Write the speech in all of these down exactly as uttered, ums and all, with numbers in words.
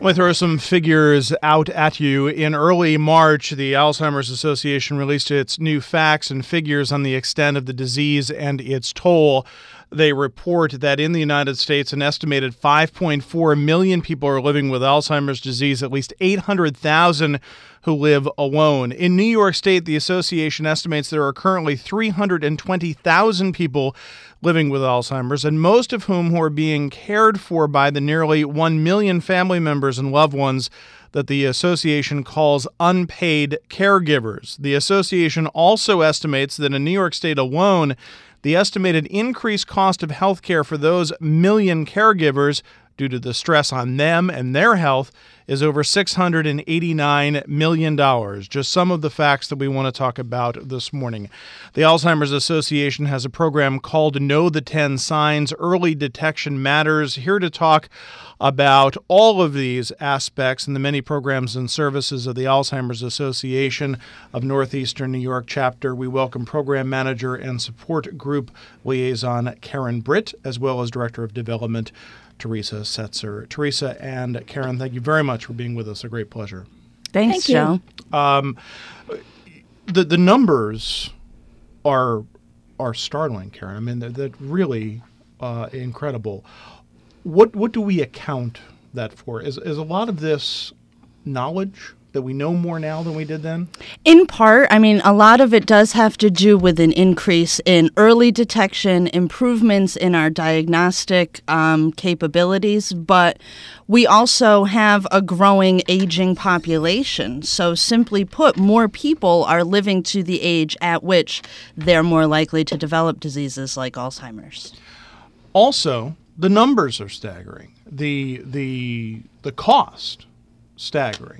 I'm going to throw some figures out at you. In early March, the Alzheimer's Association released its new facts and figures on the extent of the disease and its toll. They report that in the United States, an estimated five point four million people are living with Alzheimer's disease, at least eight hundred thousand who live alone. In New York State, the association estimates there are currently three hundred twenty thousand people living with Alzheimer's, and most of whom who are being cared for by the nearly one million family members and loved ones that the association calls unpaid caregivers. The association also estimates that in New York State alone, the estimated increased cost of health care for those million caregivers due to the stress on them and their health is over six hundred eighty-nine million dollars. Just some of the facts that we want to talk about this morning. The Alzheimer's Association has a program called Know the ten Signs, Early Detection Matters. Here to talk about all of these aspects and the many programs and services of the Alzheimer's Association of Northeastern New York chapter, we welcome Program Manager and Support Group Liaison Karen Britt, as well as Director of Development Teresa Setzer. Teresa and Karen, thank you very much for being with us. A great pleasure. Thanks, Thank you. Joe. Um, the the numbers are are startling, Karen. I mean, they're, they're really uh, incredible. What what do we account that for? Is is a lot of this knowledge that we know more now than we did then? In part, I mean, a lot of it does have to do with an increase in early detection, improvements in our diagnostic um, capabilities, but we also have a growing aging population. So simply put, more people are living to the age at which they're more likely to develop diseases like Alzheimer's. Also, the numbers are staggering. The the the cost, staggering.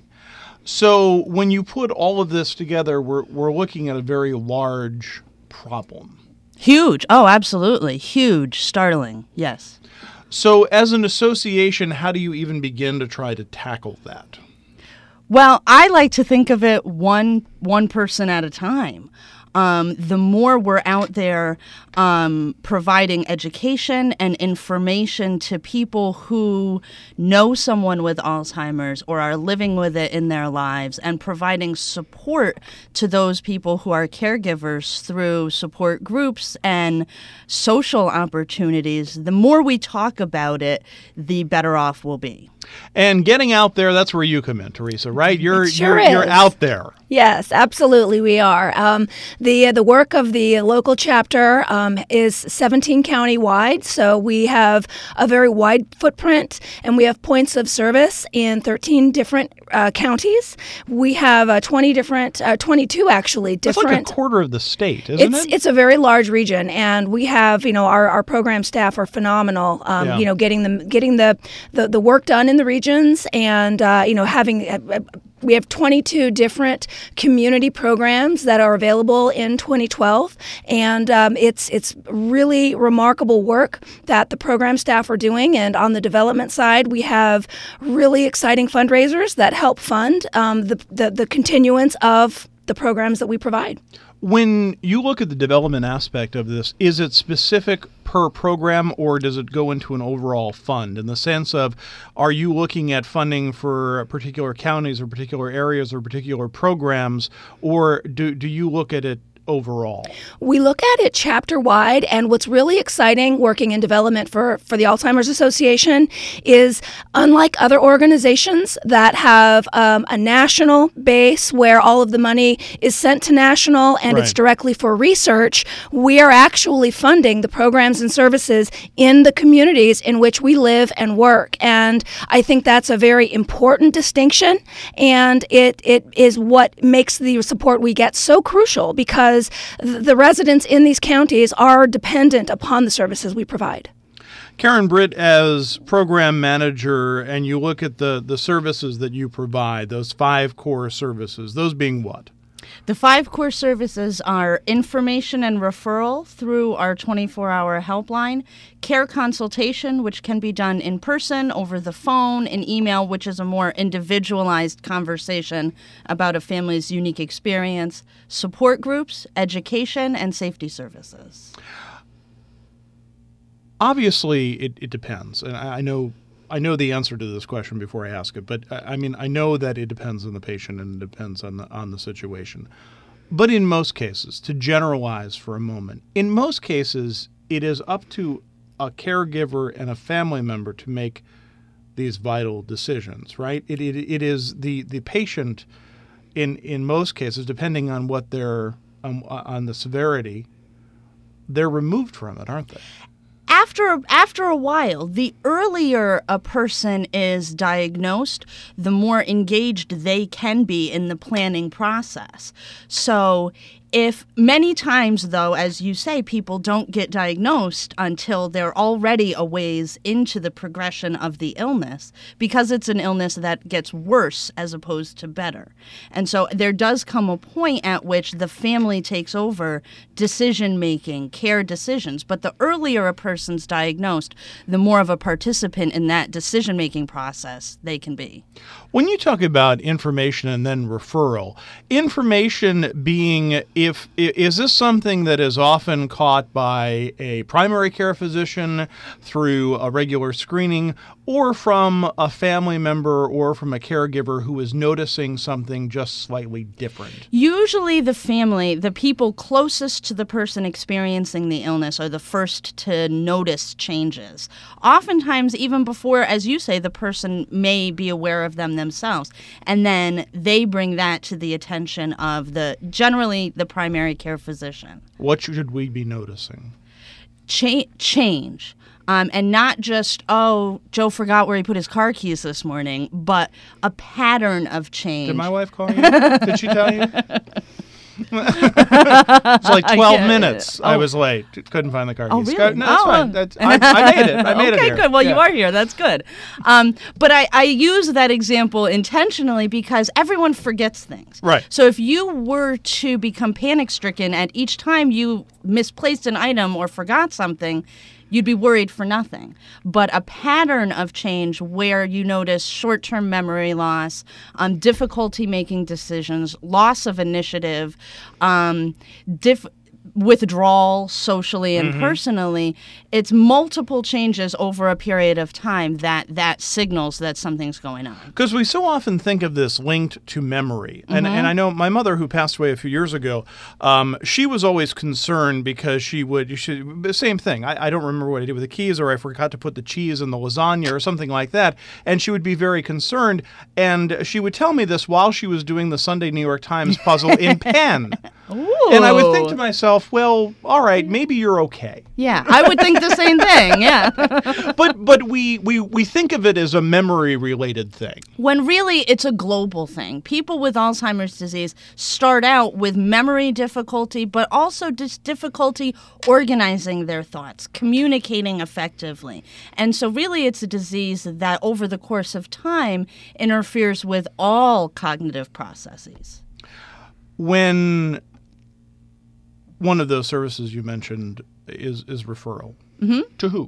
So when you put all of this together, we're we're looking at a very large problem. Huge. Oh, absolutely. Huge. Startling. Yes. So as an association, how do you even begin to try to tackle that? Well, I like to think of it one one person at a time. Um, the more we're out there um, providing education and information to people who know someone with Alzheimer's or are living with it in their lives, and providing support to those people who are caregivers through support groups and social opportunities, the more we talk about it, the better off we'll be. And getting out there, that's where you come in, Teresa, right? You're sure you're, you're is. out there. Yes, absolutely, we are. Um, the the work of the local chapter um, is seventeen county wide, so we have a very wide footprint, and we have points of service in thirteen different uh, counties. We have uh, twenty different, uh, twenty-two actually different. That's like a quarter of the state, isn't it's, it? It's a very large region, and we have, you know, our, our program staff are phenomenal. Um, Yeah. You know, getting them getting the, the, the work done in the regions, and uh, you know, having. Uh, We have twenty-two different community programs that are available in twenty twelve, and um, it's it's really remarkable work that the program staff are doing. And on the development side, we have really exciting fundraisers that help fund um, the, the the continuance of the programs that we provide. When you look at the development aspect of this, is it specific per program, or does it go into an overall fund, in the sense of, are you looking at funding for particular counties or particular areas or particular programs, or do do you look at it overall? We look at it chapter-wide, and what's really exciting working in development for, for the Alzheimer's Association is, unlike other organizations that have um, a national base where all of the money is sent to national and Right. it's directly for research, we are actually funding the programs and services in the communities in which we live and work. And I think that's a very important distinction, and it, it is what makes the support we get so crucial, because the residents in these counties are dependent upon the services we provide. Karen Britt, as program manager, and you look at the, the services that you provide, those five core services, those being what? The five core services are information and referral through our twenty-four hour helpline, care consultation, which can be done in person, over the phone, and email, which is a more individualized conversation about a family's unique experience, support groups, education, and safety services. Obviously, it, it depends. And I I know I know the answer to this question before I ask it, but I mean, I know that it depends on the patient and it depends on the, on the situation. But in most cases, to generalize for a moment, in most cases, it is up to a caregiver and a family member to make these vital decisions, right? It it, it is the, the patient, in in most cases, depending on what they're um, on the severity, they're removed from it, aren't they? After after a while, the earlier a person is diagnosed, the more engaged they can be in the planning process. So if many times, though, as you say, people don't get diagnosed until they're already a ways into the progression of the illness, because it's an illness that gets worse as opposed to better. And so there does come a point at which the family takes over decision-making, care decisions. But the earlier a person's diagnosed, the more of a participant in that decision-making process they can be. When you talk about information and then referral, information being, if is this something that is often caught by a primary care physician through a regular screening, or from a family member or from a caregiver who is noticing something just slightly different? Usually the family, the people closest to the person experiencing the illness, are the first to notice changes. Oftentimes, even before, as you say, the person may be aware of them themselves. And then they bring that to the attention of the, generally, the primary care physician. What should we be noticing? Cha- change. Um, and not just, oh, Joe forgot where he put his car keys this morning, but a pattern of change. Did my wife call you? Did she tell you? It's like twelve yeah. minutes. Oh. I was late. Couldn't find the car keys. Oh, really? No, that's oh, fine. That's, I, I made it. I made okay, it here. good. Well, yeah. you are here. That's good. Um, but I, I use that example intentionally because everyone forgets things. Right. So if you were to become panic-stricken at each time you misplaced an item or forgot something, you'd be worried for nothing. But a pattern of change where you notice short-term memory loss, um, difficulty making decisions, loss of initiative, um, diff- withdrawal socially and mm-hmm. personally, it's multiple changes over a period of time that that signals that something's going on. Because we so often think of this linked to memory. And mm-hmm. and I know my mother, who passed away a few years ago, um, she was always concerned because she would, she, the same thing. I, I don't remember what I did with the keys, or I forgot to put the cheese in the lasagna or something like that. And she would be very concerned. And she would tell me this while she was doing the Sunday New York Times puzzle in pen. Ooh. And I would think to myself, well, all right, maybe you're okay. Yeah, I would think the same thing, yeah. but but we, we, we think of it as a memory-related thing. When really it's a global thing. People with Alzheimer's disease start out with memory difficulty, but also just difficulty organizing their thoughts, communicating effectively. And so really it's a disease that over the course of time interferes with all cognitive processes. When one of those services you mentioned is is referral. Mm-hmm. To who?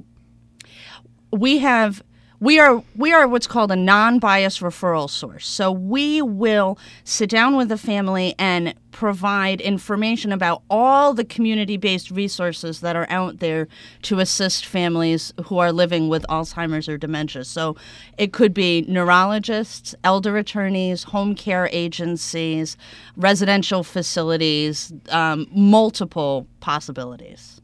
We have we are we are what's called a non-biased referral source. So we will sit down with the family and provide information about all the community-based resources that are out there to assist families who are living with Alzheimer's or dementia. So it could be neurologists, elder attorneys, home care agencies, residential facilities, um, multiple possibilities.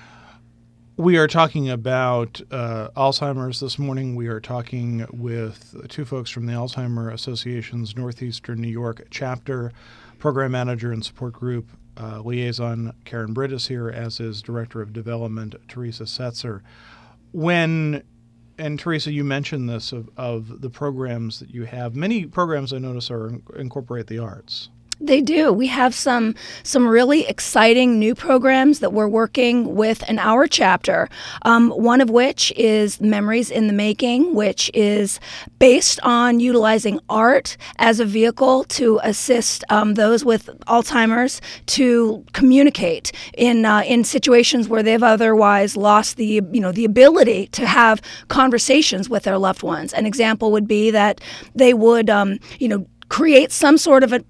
We are talking about uh, Alzheimer's this morning. We are talking with two folks from the Alzheimer Association's Northeastern New York chapter, program manager and support group uh, liaison Karen Britt is here, as is director of development Teresa Setzer. When, and Teresa, you mentioned this of, of the programs that you have. Many programs I notice are incorporate the arts. They do. We have some some really exciting new programs that we're working with in our chapter, um, one of which is Memories in the Making, which is based on utilizing art as a vehicle to assist um, those with Alzheimer's to communicate in uh, in situations where they've otherwise lost the you know the ability to have conversations with their loved ones. An example would be that they would um, you know create some sort of a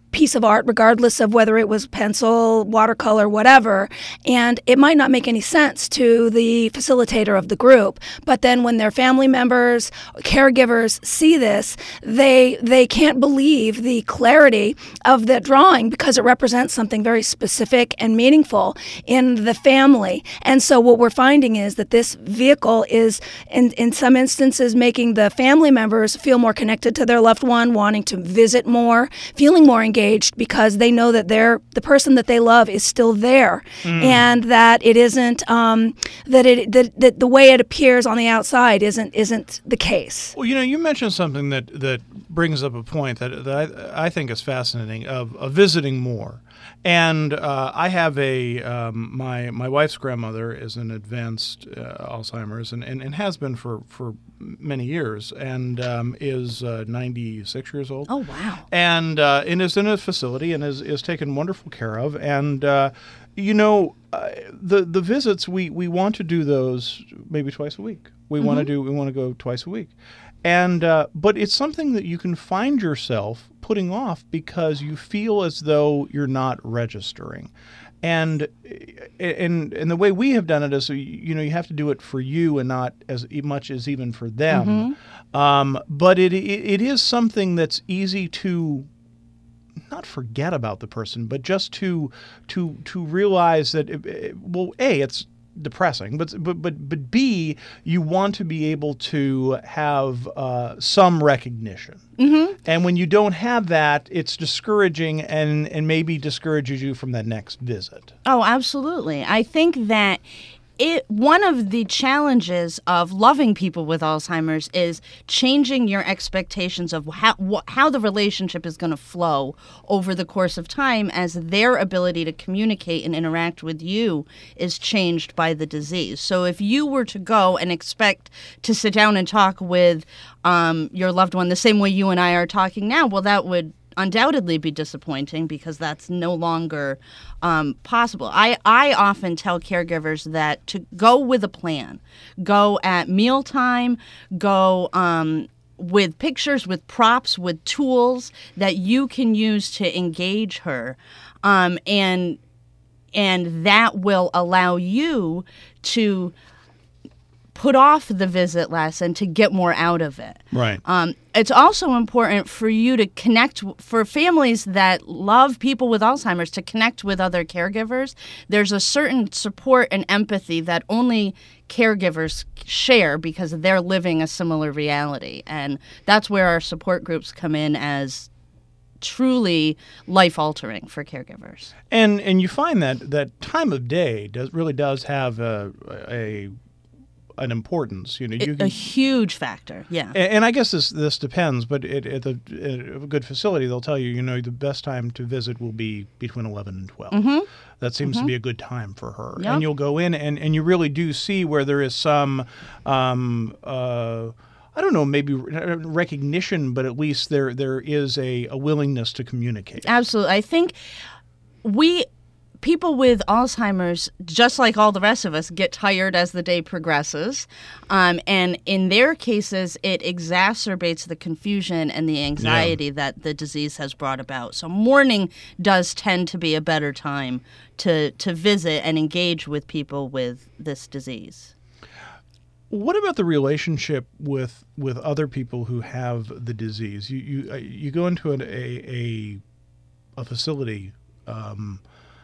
piece of art, regardless of whether it was pencil, watercolor, whatever, and it might not make any sense to the facilitator of the group. But then when their family members, caregivers see this, they they can't believe the clarity of the drawing because it represents something very specific and meaningful in the family. And so what we're finding is that this vehicle is, in, in some instances, making the family members feel more connected to their loved one, wanting to visit more, feeling more engaged because they know that they're, the person that they love is still there, mm. and that it isn't um, that it that, that the way it appears on the outside isn't isn't the case. Well, you know, you mentioned something that, that brings up a point that, that I, I think is fascinating of, of visiting more. And uh, I have a um, my my wife's grandmother is an advanced uh, Alzheimer's and, and, and has been for, for many years, and um, is uh, ninety-six years old. Oh wow! And uh, and is in a facility and is is taken wonderful care of. And uh, you know, uh, the the visits we, we want to do those maybe twice a week. We mm-hmm. want to do we want to go twice a week. And uh, but it's something that you can find yourself putting off because you feel as though you're not registering. And and and the way we have done it is, you know, you have to do it for you and not as much as even for them. Mm-hmm. Um, but it, it it is something that's easy to not forget about the person, but just to to to realize that it, it, well, A, it's depressing, but but but but B, you want to be able to have uh, some recognition, mm-hmm. and when you don't have that, it's discouraging, and and maybe discourages you from that next visit. Oh, absolutely. I think that it one of the challenges of loving people with Alzheimer's is changing your expectations of how wh- how the relationship is going to flow over the course of time as their ability to communicate and interact with you is changed by the disease. So if you were to go and expect to sit down and talk with um, your loved one the same way you and I are talking now, well, that would undoubtedly be disappointing because that's no longer um, possible. I, I often tell caregivers that to go with a plan, go at mealtime, go um, with pictures, with props, with tools that you can use to engage her, um, and and that will allow you to put off the visit less and to get more out of it. Right. Um, it's also important for you to connect, for families that love people with Alzheimer's, to connect with other caregivers. There's a certain support and empathy that only caregivers share because they're living a similar reality. And that's where our support groups come in as truly life-altering for caregivers. And and you find that that time of day does really does have a, a an importance, you know, you it, can, a huge factor, yeah. And, and I guess this this depends, but it, at, the, at a good facility, they'll tell you, you know, the best time to visit will be between eleven and twelve. Mm-hmm. That seems mm-hmm. to be a good time for her. Yep. And you'll go in, and, and you really do see where there is some, um, uh, I don't know, maybe recognition, but at least there there is a, a willingness to communicate. Absolutely. I think we... People with Alzheimer's, just like all the rest of us, get tired as the day progresses. Um, and in their cases, it exacerbates the confusion and the anxiety yeah. that the disease has brought about. So morning does tend to be a better time to, to visit and engage with people with this disease. What about the relationship with with other people who have the disease? You you, you go into an, a, a, a facility um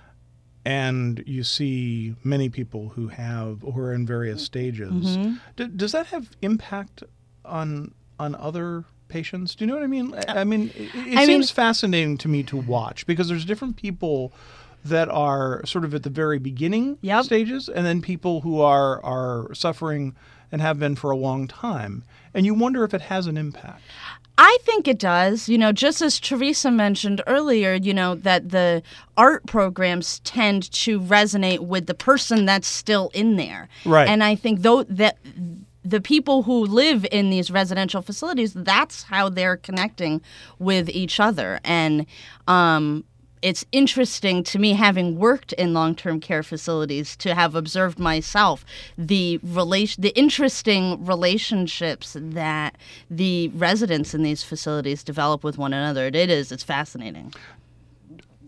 and you see many people who have who are in various stages. Mm-hmm. D- does that have impact on on other patients? Do you know what I mean? I, I mean, it, it I seems mean, fascinating to me to watch because there's different people that are sort of at the very beginning yep. stages, and then people who are are suffering and have been for a long time, and you wonder if it has an impact. I think it does. You know, just as Teresa mentioned earlier, you know, that the art programs tend to resonate with the person that's still in there. Right. And I think though that the people who live in these residential facilities, that's how they're connecting with each other. And um it's interesting to me, having worked in long-term care facilities, to have observed myself the relation, the interesting relationships that the residents in these facilities develop with one another. It is, it's fascinating.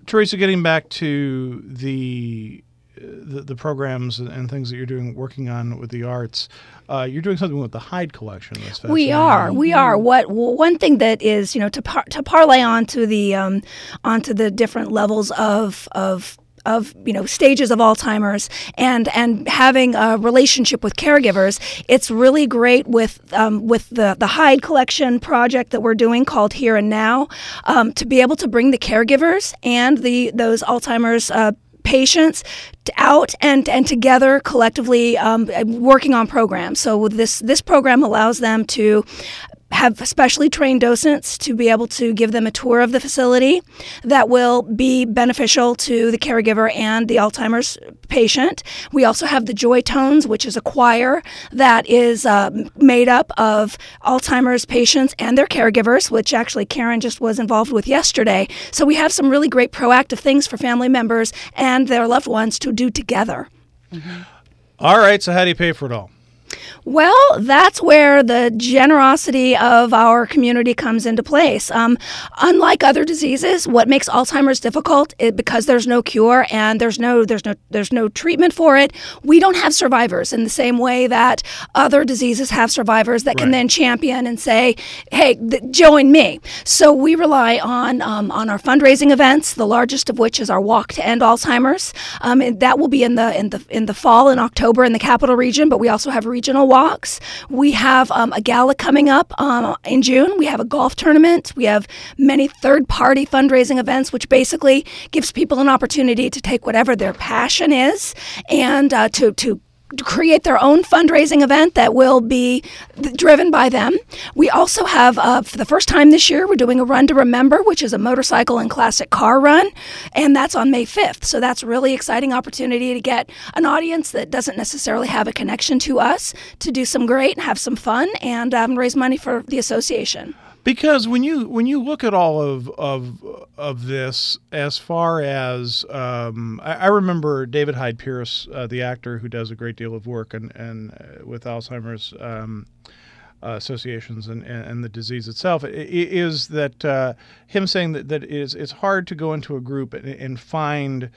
Teresa, getting back to the the, the programs and things that you're doing, working on with the arts, uh, you're doing something with the Hyde Collection. That's we are, we are. What well, one thing that is, you know, to par- to parlay onto the um, onto the different levels of of. of you know stages of Alzheimer's and and having a relationship with caregivers, it's really great with um, with the the Hyde Collection project that we're doing called Here and Now, um, to be able to bring the caregivers and the those Alzheimer's uh, patients out and and together collectively um, working on programs. So this this program allows them to have specially trained docents to be able to give them a tour of the facility that will be beneficial to the caregiver and the Alzheimer's patient. We also have the Joy Tones, which is a choir that is uh, made up of Alzheimer's patients and their caregivers, which actually Karen just was involved with yesterday. So we have some really great proactive things for family members and their loved ones to do together. Mm-hmm. All right, so how do you pay for it all? Well, that's where the generosity of our community comes into place. Um, unlike other diseases, what makes Alzheimer's difficult is because there's no cure and there's no there's no there's no treatment for it. We don't have survivors in the same way that other diseases have survivors that can right. then champion and say, "Hey, th- join me." So we rely on um, on our fundraising events, the largest of which is our Walk to End Alzheimer's. Um, and that will be in the in the in the fall in October in the Capital Region, but we also have regional walks. We have um, a gala coming up um, in June. We have a golf tournament. We have many third-party fundraising events, which basically gives people an opportunity to take whatever their passion is and uh, to to to create their own fundraising event that will be th- driven by them. We also have, uh, for the first time this year, we're doing a Run to Remember, which is a motorcycle and classic car run, and that's on May fifth. So that's a really exciting opportunity to get an audience that doesn't necessarily have a connection to us to do some great and have some fun and um, raise money for the association. Because when you when you look at all of of of this, as far as um, I, I remember David Hyde Pierce, uh, the actor who does a great deal of work and and uh, with Alzheimer's um, uh, associations and, and, and the disease itself, it, it is that uh, him saying that that is it's hard to go into a group and, and find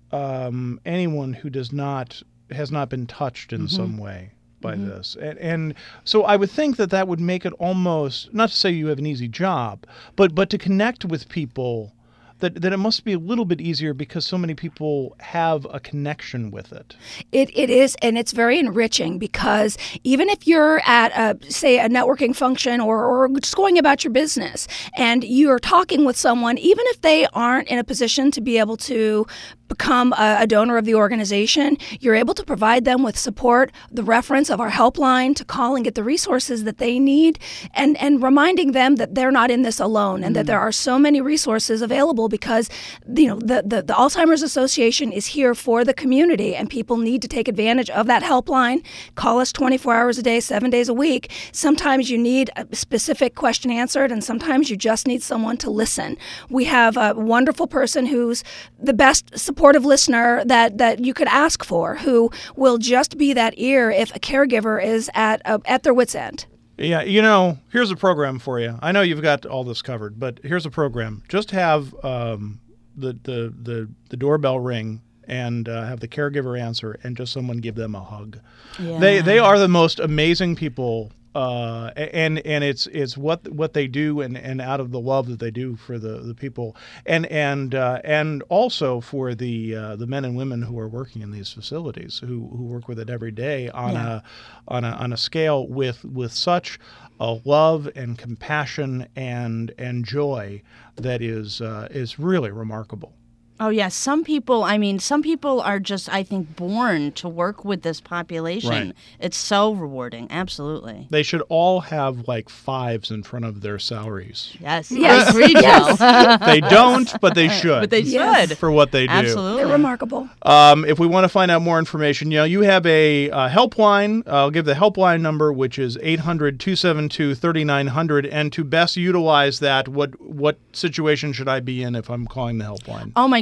um, anyone who does not has not been touched in mm-hmm. some way by mm-hmm. this. And, and so I would think that that would make it almost, not to say you have an easy job, but but to connect with people, that, that it must be a little bit easier because so many people have a connection with it. It It is, and it's very enriching because even if you're at, a, say, a networking function or, or just going about your business and you're talking with someone, even if they aren't in a position to be able to become a, a donor of the organization, you're able to provide them with support, the reference of our helpline to call and get the resources that they need, and, and reminding them that they're not in this alone and mm. that there are so many resources available because you know the, the, the Alzheimer's Association is here for the community and people need to take advantage of that helpline. Call us twenty-four hours a day, seven days a week. Sometimes you need a specific question answered and sometimes you just need someone to listen. We have a wonderful person who's the best support supportive listener that, that you could ask for, who will just be that ear if a caregiver is at uh, at their wit's end. Yeah, you know, here's a program for you. I know you've got all this covered, but here's a program. Just have um, the, the the the doorbell ring and uh, have the caregiver answer, and just someone give them a hug. Yeah. They they are the most amazing people. Uh, and and it's it's what what they do and, and out of the love that they do for the, the people and and uh, and also for the uh, the men and women who are working in these facilities who, who work with it every day on yeah. a on a on a scale with with such a love and compassion and and joy that is uh, is really remarkable. Oh, yes. Some people, I mean, some people are just, I think, born to work with this population. Right. It's so rewarding. Absolutely. They should all have, like, fives in front of their salaries. Yes. Yes. I agree, Joe. They don't, but they should. But they yes. should. For what they do. Absolutely. They're remarkable. Um, if we want to find out more information, you know, you have a uh, helpline. I'll give the helpline number, which is eight hundred, two seven two, three nine zero zero. And to best utilize that, what, what situation should I be in if I'm calling the helpline? Oh, my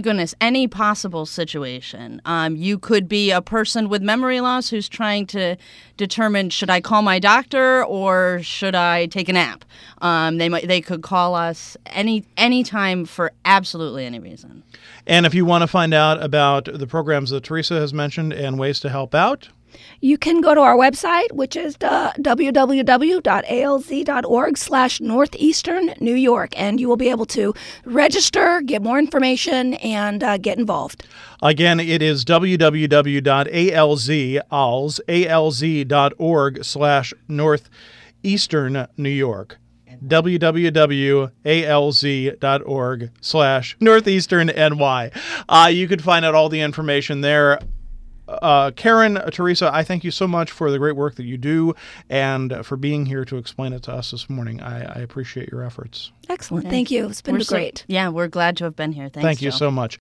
goodness, any possible situation. Um, you could be a person with memory loss who's trying to determine, should I call my doctor or should I take a nap? Um, they might, they could call us any any time for absolutely any reason. And if you want to find out about the programs that Teresa has mentioned and ways to help out, you can go to our website, which is uh, w w w dot a l z dot org slash northeastern New York, and you will be able to register, get more information, and uh, get involved. Again, it is w w w dot a l z dot org slash northeastern New York. w w w dot a l z dot org slash northeastern N Y. Uh, you can find out all the information there. Uh, Karen, Teresa, I thank you so much for the great work that you do and for being here to explain it to us this morning. I, I appreciate your efforts. Excellent. Thank you. It's been We're so- great. yeah, we're glad to have been here. Thanks, Thank you Joe. so much.